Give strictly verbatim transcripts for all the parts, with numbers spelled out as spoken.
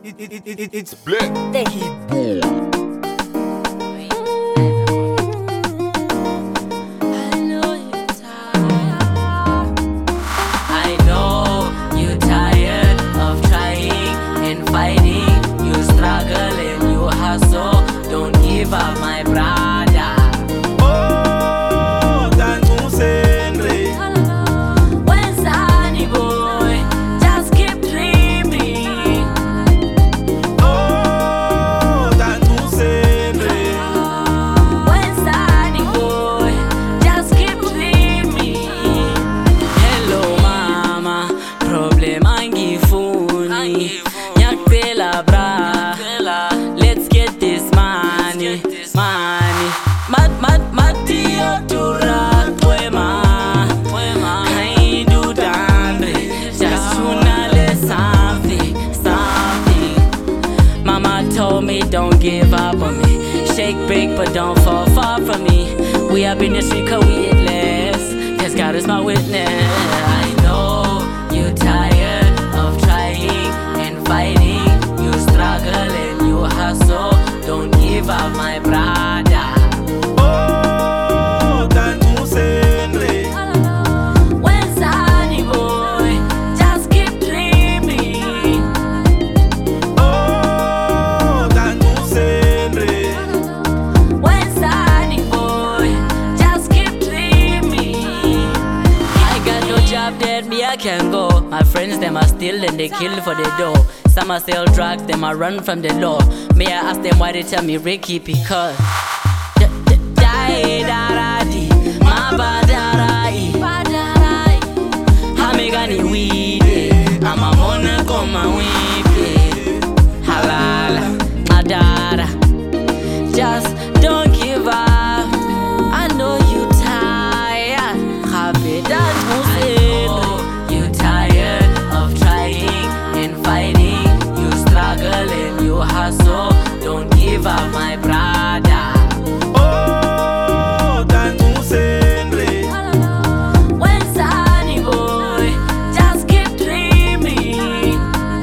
it, it, it, it, it's black. The heat boy. My brother, oh, Tangu Senre. When sunny boy, just keep dreaming. Oh, Tangu Senre. When sunny boy, just keep dreaming. Hello mama, problem angifuni. Nyakuphela bra, let's get this money. Money, mat mat matio tura poema, poema. Can't do dandre, just unale something, something. Mama told me don't give up on me. Shake, bake, but don't fall far from me. We up in the street 'cause we eat less, 'cause God is my witness. I know you tired of trying and fighting. You struggle and you hustle. Don't give up, my brother. Oh, Tangu Senre. When sunny boy, just keep dreaming. Oh, Tangu Senre. When sunny boy, just keep dreaming. I got no job that me I can go. My friends them are still and they kill for the dough. Some are sell drugs, them are run from the law. May I ask them why they tell me Ricky? Because die daradi, ma badarai, badarai. Hamegani weed, I'm a mona koma weed. Halala, madara. Just don't give up. I know you tired. Happy that you tired of trying and fighting. You struggle and you hustle. Don't give up, my brother. Oh, Tangu Senre. When sunny boy, just keep dreaming.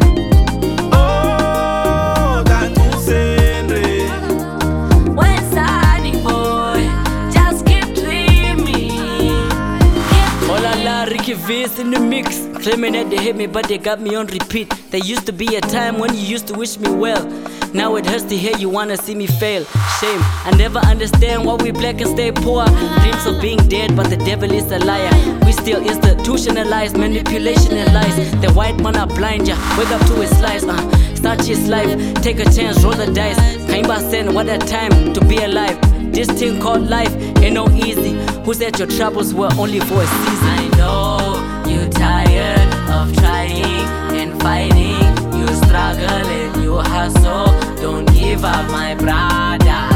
Oh, Tangu Senre. When sunny boy, just keep dreaming. Oh la la, Ricky V's in the mix. Claiming that they hate me, but they got me on repeat. There used to be a time when you used to wish me well. Now it hurts to hear you wanna see me fail. Shame, I never understand why we black and stay poor. Dreams of being dead, but the devil is a liar. We still institutionalized manipulation and lies. The white man are blind, ya. Wake up to his lies. Uh, start his life, take a chance, roll the dice. Kaimba sen, what a time to be alive. This thing called life ain't no easy. Who said your troubles were only for a season? I know you tired of trying and fighting. You struggle and you hustle. Don't give up, my brother.